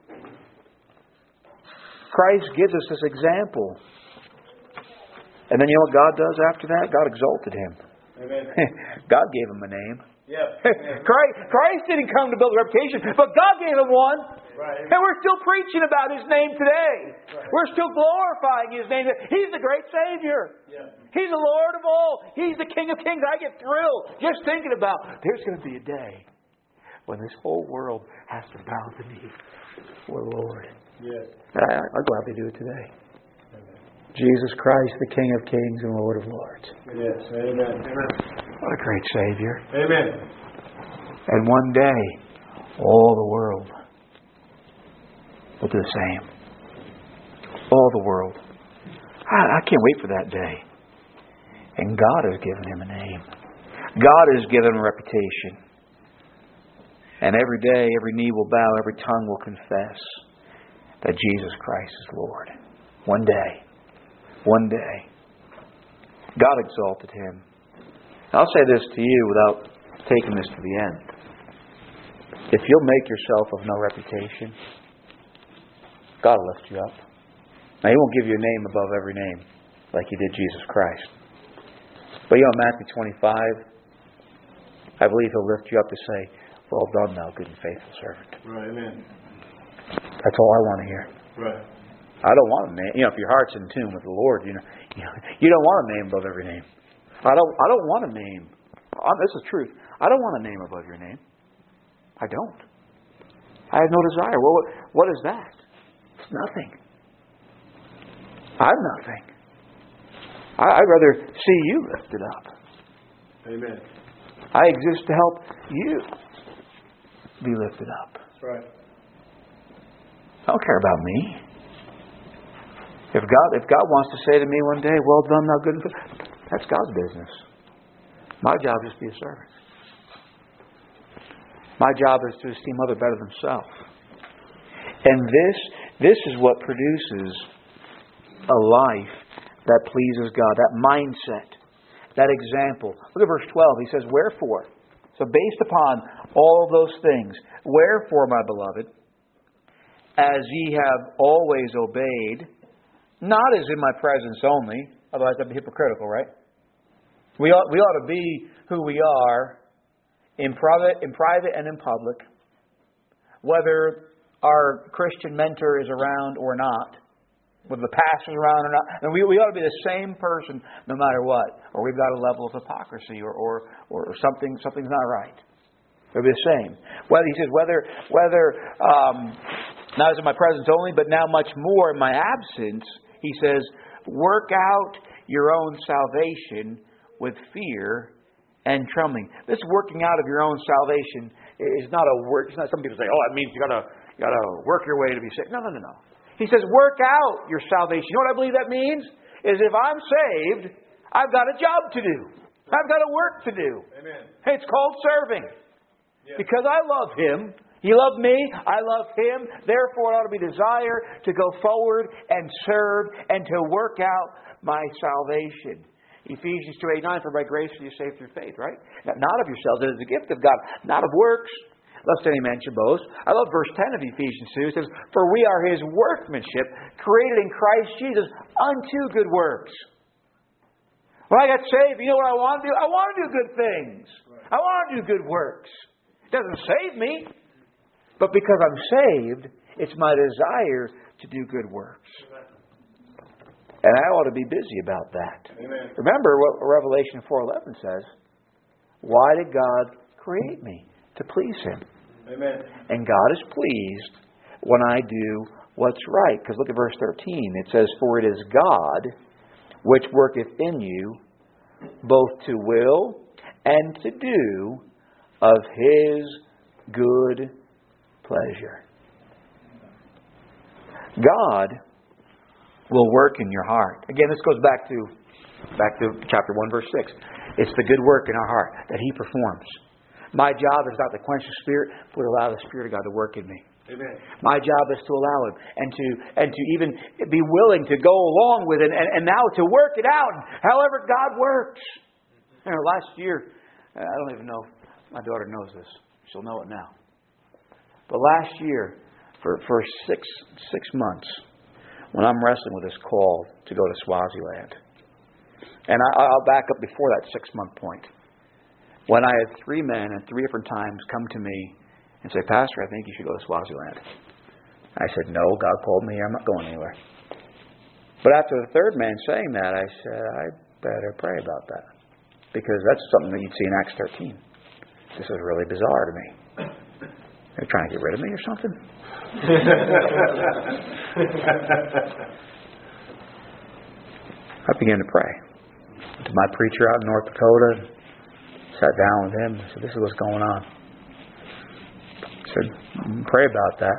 Christ gives us this example. And then you know what God does after that? God exalted Him. Amen. God gave Him a name. Yeah. Christ didn't come to build a reputation, but God gave Him one. Right. And we're still preaching about His name today. Right. We're still glorifying His name. He's the great Savior. Yeah. He's the Lord of all. He's the King of Kings. I get thrilled just thinking about there's going to be a day when this whole world has to bow the knee for the Lord. Yes. I'll gladly do it today. Jesus Christ, the King of Kings and Lord of Lords. Yes. Amen. Amen. What a great Savior. Amen. And one day, all the world will do the same. All the world. I can't wait for that day. And God has given Him a name. God has given Him a reputation. And every day, every knee will bow, every tongue will confess that Jesus Christ is Lord. One day. One day. God exalted Him. I'll say this to you without taking this to the end. If you'll make yourself of no reputation, God will lift you up. Now, He won't give you a name above every name like He did Jesus Christ. But Matthew 25, I believe He'll lift you up to say, well done, thou good and faithful servant. Right. Amen. That's all I want to hear. Right. I don't want a name. If your heart's in tune with the Lord, you don't want a name above every name. I don't want a name. This is truth. I don't want a name above your name. I don't. I have no desire. Well, what is that? It's nothing. I'm nothing. I'd rather see you lifted up. Amen. I exist to help you be lifted up. That's right. I don't care about me. If God wants to say to me one day, well done, thou good and faithful, that's God's business. My job is to be a servant. My job is to esteem others better than self. And this is what produces a life that pleases God. That mindset. That example. Look at verse 12. He says, wherefore. So based upon all those things. Wherefore, my beloved, as ye have always obeyed, not as in my presence only, otherwise that'd be hypocritical, right? We ought to be who we are in private and in public, whether our Christian mentor is around or not, whether the pastor's around or not. And we ought to be the same person no matter what, or we've got a level of hypocrisy or something's not right. It'll be the same. He says whether not as in my presence only, but now much more in my absence. He says, work out your own salvation with fear and trembling. This working out of your own salvation is not a work. It's not. Some people say, "Oh, that means you got to work your way to be saved." No. He says, work out your salvation. You know what I believe that means? Is if I'm saved, I've got a job to do. I've got a work to do. Amen. It's called serving. Yeah. Because I love Him. He loved me. I love Him. Therefore, it ought to be desire to go forward and serve and to work out my salvation. Ephesians 2:8-9, for by grace are you saved through faith, right? Not of yourselves, it is a gift of God, not of works, lest any man should boast. I love verse 10 of Ephesians 2. It says, for we are His workmanship, created in Christ Jesus unto good works. When I got saved, you know what I want to do? I want to do good things. I want to do good works. It doesn't save me. But because I'm saved, it's my desire to do good works. And I ought to be busy about that. Amen. Remember what Revelation 4:11 says. Why did God create me? To please Him. Amen. And God is pleased when I do what's right. Because look at verse 13. It says, for it is God which worketh in you both to will and to do of His good pleasure. God will work in your heart. Again, this goes back to chapter 1, verse 6. It's the good work in our heart that He performs. My job is not to quench the Spirit, but allow the Spirit of God to work in me. Amen. My job is to allow Him and to even be willing to go along with it and now to work it out however God works. Last year, I don't even know if my daughter knows this. She'll know it now. But last year, for 6 months, when I'm wrestling with this call to go to Swaziland, and I'll back up before that 6-month point, when I had 3 men at 3 different times come to me and say, Pastor, I think you should go to Swaziland. I said, no, God called me here. I'm not going anywhere. But after the 3rd man saying that, I said, I better pray about that. Because that's something that you'd see in Acts 13. This is really bizarre to me. They're trying to get rid of me or something? I began to pray. Went to my preacher out in North Dakota, sat down with him, and said, this is what's going on. I said, pray about that.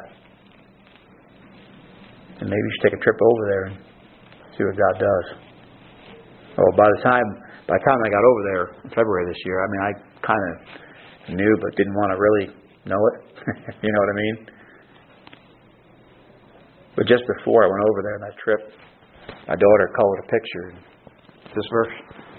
And maybe you should take a trip over there and see what God does. Well, by the time I got over there in February this year, I kind of knew but didn't want to really know it. You know what I mean? But just before I went over there on that trip, my daughter colored a picture. This verse.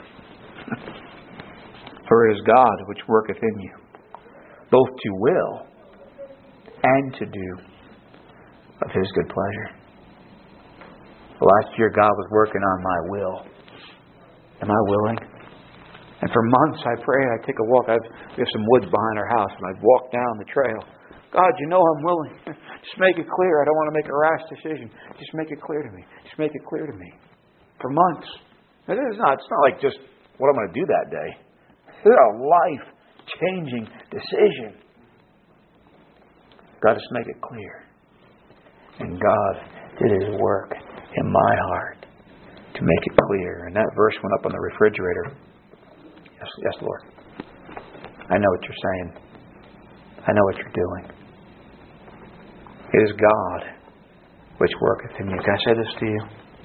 For it is God which worketh in you, both to will and to do of His good pleasure. Last year God was working on my will. Am I willing? And for months I prayed. I'd take a walk. We have some woods behind our house, and I'd walk down the trail. God, you know I'm willing. Just make it clear. I don't want to make a rash decision. Just make it clear to me. Just make it clear to me. For months. It's not like just what I'm going to do that day. This is a life-changing decision. God just make it clear. And God did His work in my heart to make it clear. And that verse went up on the refrigerator. Yes, Lord. I know what you're saying. I know what you're doing. It is God which worketh in you. Can I say this to you?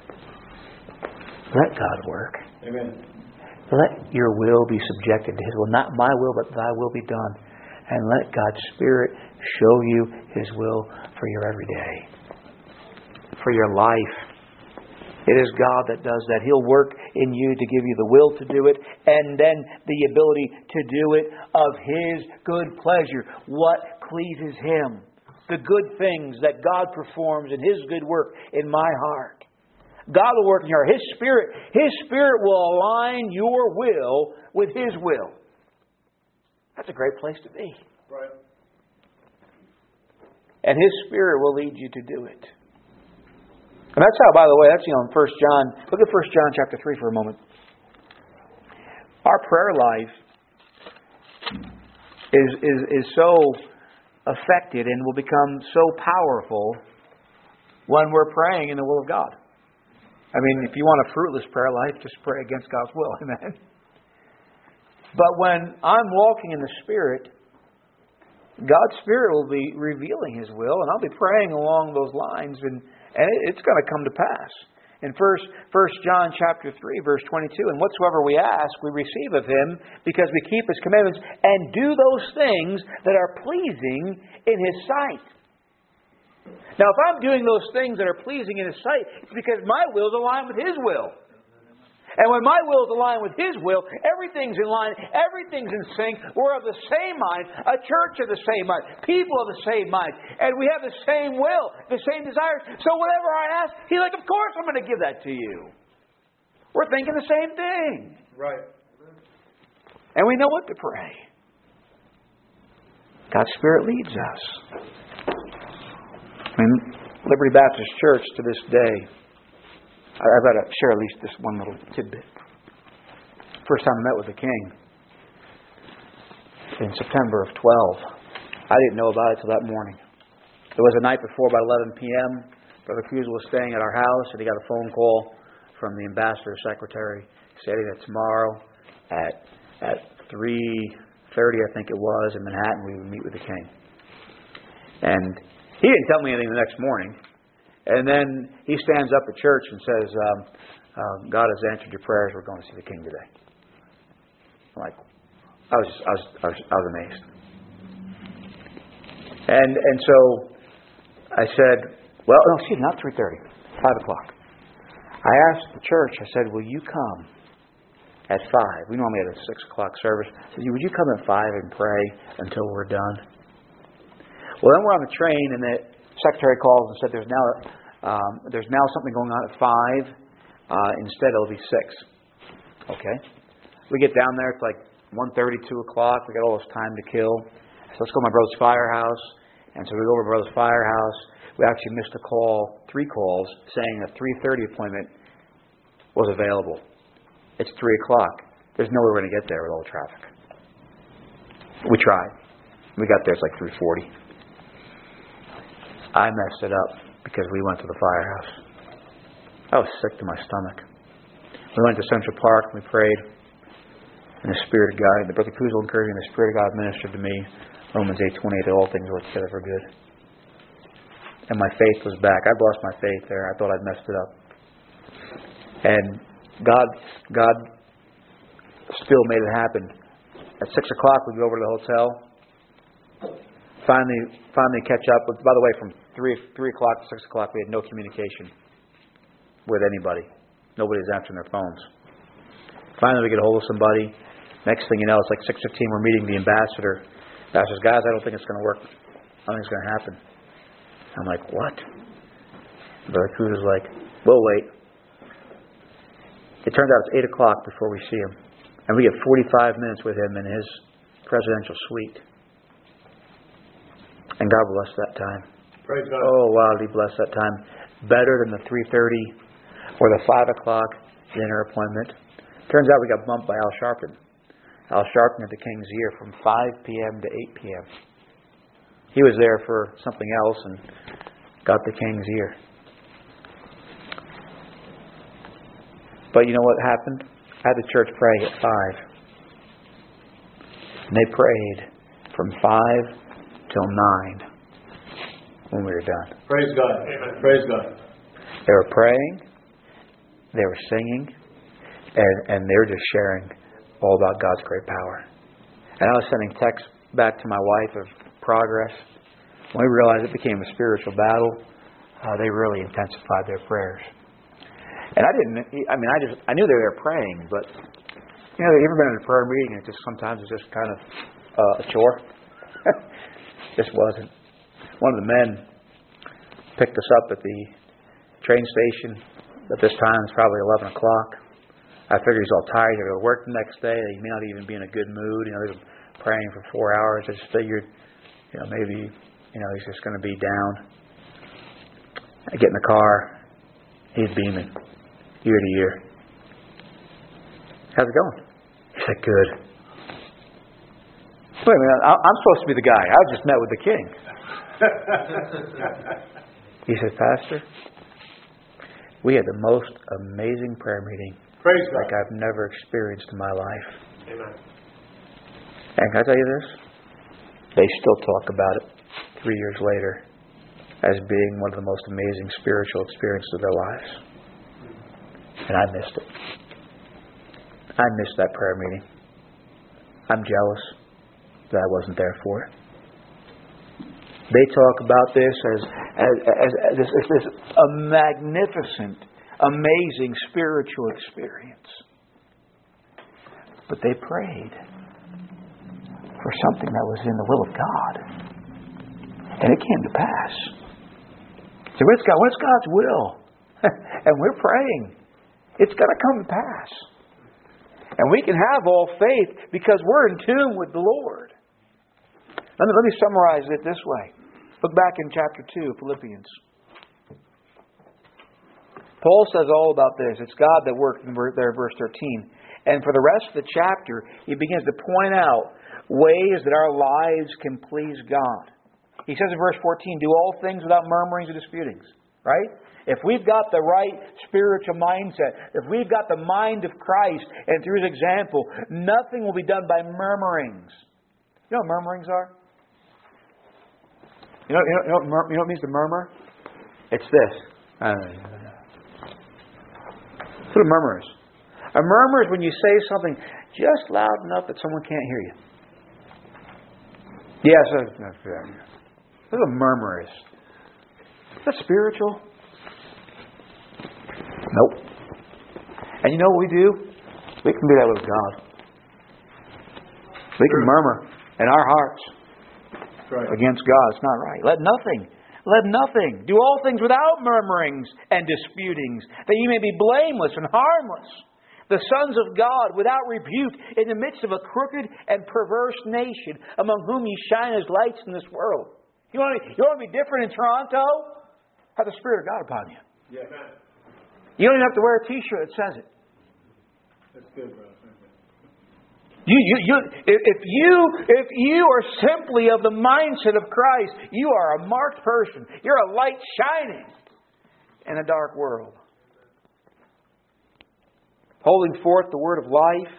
Let God work. Amen. Let your will be subjected to His will. Not my will, but Thy will be done. And let God's Spirit show you His will for your everyday, for your life. It is God that does that. He'll work in you to give you the will to do it, and then the ability to do it of His good pleasure. What pleases Him. The good things that God performs in His good work in my heart. God will work in your heart. His Spirit will align your will with His will. That's a great place to be. Right. And His Spirit will lead you to do it. And that's how, by the way, that's in 1 John. Look at 1 John chapter 3 for a moment. Our prayer life is so affected and will become so powerful when we're praying in the will of God. I mean, if you want a fruitless prayer life, just pray against God's will. Amen. But when I'm walking in the Spirit, God's Spirit will be revealing His will, and I'll be praying along those lines, and it's going to come to pass. In 1 John chapter 3, verse 22, and whatsoever we ask, we receive of Him, because we keep His commandments and do those things that are pleasing in His sight. Now, if I'm doing those things that are pleasing in His sight, it's because my will is aligned with His will. And when my will is aligned with His will, everything's in line, everything's in sync. We're of the same mind, a church of the same mind, people of the same mind. And we have the same will, the same desires. So whatever I ask, He's like, of course I'm going to give that to you. We're thinking the same thing. Right. And we know what to pray. God's Spirit leads us. I mean, Liberty Baptist Church to this day, I've got to share at least this one little tidbit. First time I met with the King in September of 12. I didn't know about it till that morning. It was the night before, about 11 p.m. Brother Cruz was staying at our house, and he got a phone call from the ambassador's secretary stating that tomorrow at 3:30, I think it was, in Manhattan, we would meet with the King. And he didn't tell me anything the next morning. And then he stands up at church and says, God has answered your prayers. We're going to see the King today. I'm like, I was amazed. And so I said, well, no, excuse me, not 3:30, 5 o'clock. I asked the church, I said, will you come at 5? We normally had a 6 o'clock service. I said, would you come at 5 and pray until we're done? Well, then we're on the train, and the secretary calls and said, there's now something going on at 5. Instead, it'll be 6. Okay. We get down there. It's like 1:30, 2 o'clock. We got all this time to kill. So let's go to my brother's firehouse. And so we go over to my brother's firehouse. We actually missed a call, 3 calls, saying a 3:30 appointment was available. It's 3 o'clock. There's no way we're going to get there with all the traffic. We tried. We got there. It's like 3:40. I messed it up because we went to the firehouse. I was sick to my stomach. We went to Central Park and we prayed. And the Spirit of God, the Brother Cruz will encourage me, the Spirit of God ministered to me. Romans 8:28, all things work together for good. And my faith was back. I'd lost my faith there. I thought I'd messed it up. And God still made it happen. At 6 o'clock, we go over to the hotel. Finally catch up. By the way, from 3 o'clock to 6 o'clock, we had no communication with anybody. Nobody's answering their phones. Finally, we get a hold of somebody. Next thing you know, it's like 6:15. We're meeting the ambassador. The ambassador says, guys, I don't think it's going to work. I don't think it's going to happen. I'm like, what? Brother Cruz is like, we'll wait. It turns out it's 8 o'clock before we see him. And we get 45 minutes with him in his presidential suite. And God bless that time. Praise God. Oh, wow, He blessed that time. Better than the 3:30 or the 5 o'clock dinner appointment. Turns out we got bumped by Al Sharpton. Al Sharpton at the King's Ear from 5 p.m. to 8 p.m. He was there for something else and got the King's Ear. But you know what happened? I had the church pray at 5. And they prayed from 5 till 9 when we were done. Praise God. Amen. Praise God. They were praying, they were singing, and they were just sharing all about God's great power. And I was sending texts back to my wife of progress. When we realized it became a spiritual battle, they really intensified their prayers. And I knew they were praying, but you know, you ever been in a prayer meeting and sometimes it's just kind of a chore? Just wasn't. One of the men picked us up at the train station. At this time, it's probably 11 o'clock. I figured he's all tired. He'll go to work the next day. He may not even be in a good mood. You know, they've been praying for 4 hours. I just figured, maybe, he's just going to be down. I get in the car. He's beaming, ear to ear. How's it going? He said, good. Wait a minute, I'm supposed to be the guy. I just met with the king. He said, Pastor, we had the most amazing prayer meeting like I've never experienced in my life. Amen. And can I tell you this? They still talk about it 3 years later as being one of the most amazing spiritual experiences of their lives. And I missed it. I missed that prayer meeting. I'm jealous that I wasn't there for it. They talk about this as this a magnificent, amazing spiritual experience. But they prayed for something that was in the will of God. And it came to pass. So what's God's will? And we're praying. It's going to come to pass. And we can have all faith because we're in tune with the Lord. Let me summarize it this way. Look back in chapter 2 of Philippians. Paul says all about this. It's God that worked in there, verse 13. And for the rest of the chapter, he begins to point out ways that our lives can please God. He says in verse 14, do all things without murmurings or disputings. Right? If we've got the right spiritual mindset, if we've got the mind of Christ, and through His example, nothing will be done by murmurings. You know what murmurings are? You know what it means to murmur? It's this. That's what a murmur is. A murmur is when you say something just loud enough that someone can't hear you. Yes, that's what a murmur is. Is that spiritual? Nope. And you know what we do? We can do that with God. We can murmur in our hearts against God. It's not right. Let nothing do all things without murmurings and disputings, that ye may be blameless and harmless, the sons of God without rebuke, in the midst of a crooked and perverse nation, among whom ye shine as lights in this world. You want to be different in Toronto? Have the Spirit of God upon you. Yeah. You don't even have to wear a T-shirt that says it. That's good, bro. If you are simply of the mindset of Christ, you are a marked person. You're a light shining in a dark world. Holding forth the word of life.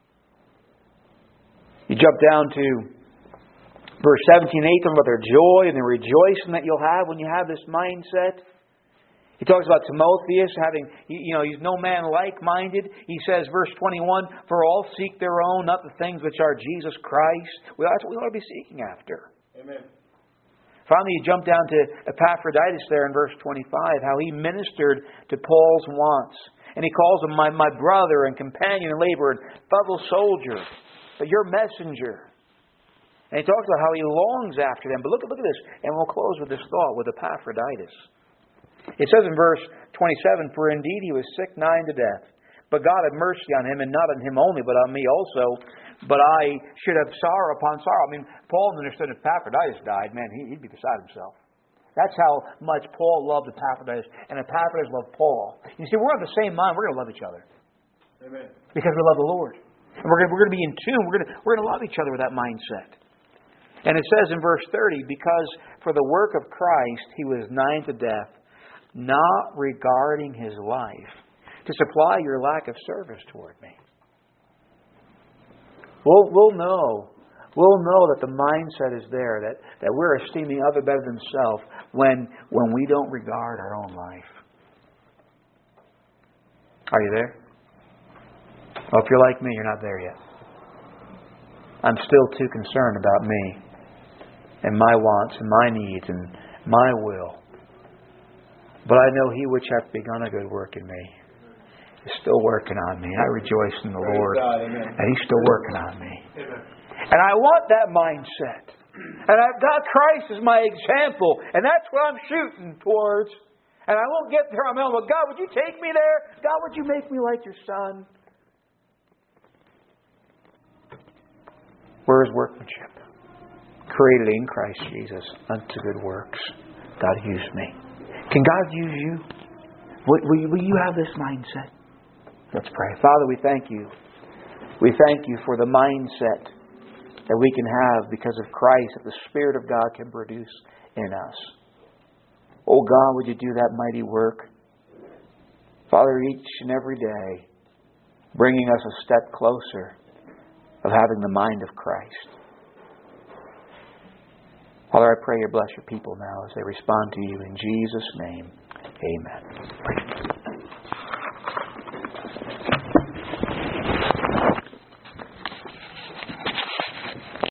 You jump down to verse 17 and 18 about their joy and the rejoicing that you'll have when you have this mindset. He talks about Timotheus having, he's no man like-minded. He says, verse 21, for all seek their own, not the things which are Jesus Christ. Well, that's what we ought to be seeking after. Amen. Finally, you jump down to Epaphroditus there in verse 25, how he ministered to Paul's wants. And he calls him my brother and companion in labor and fellow soldier, but your messenger. And he talks about how he longs after them. But look at this, and we'll close with this thought with Epaphroditus. It says in verse 27, for indeed he was sick nigh to death. But God had mercy on him, and not on him only, but on me also. But I should have sorrow upon sorrow. I mean, Paul understood if Epaphroditus died, man, he'd be beside himself. That's how much Paul loved Epaphroditus, and Epaphroditus loved Paul. You see, we're of the same mind. We're going to love each other. Amen. Because we love the Lord. And we're going to be in tune. We're going to love each other with that mindset. And it says in verse 30, because for the work of Christ he was nigh to death, not regarding his life, to supply your lack of service toward me. We'll know that the mindset is there, that we're esteeming other better than self when we don't regard our own life. Are you there? Well, if you're like me, you're not there yet. I'm still too concerned about me and my wants and my needs and my will. But I know He which hath begun a good work in me is still working on me. I rejoice in the Praise Lord. God, And He's still working on me. Amen. And I want that mindset. And I've got Christ as my example. And that's what I'm shooting towards. And I won't get there on my own. But God, would you take me there? God, would you make me like your Son? Where is workmanship? Created in Christ Jesus unto good works. God, use me. Can God use you? Will you have this mindset? Let's pray. Father, we thank you. We thank you for the mindset that we can have because of Christ, that the Spirit of God can produce in us. Oh God, would you do that mighty work? Father, each and every day, bringing us a step closer of having the mind of Christ. Father, I pray you bless your people now as they respond to you in Jesus' name. Amen.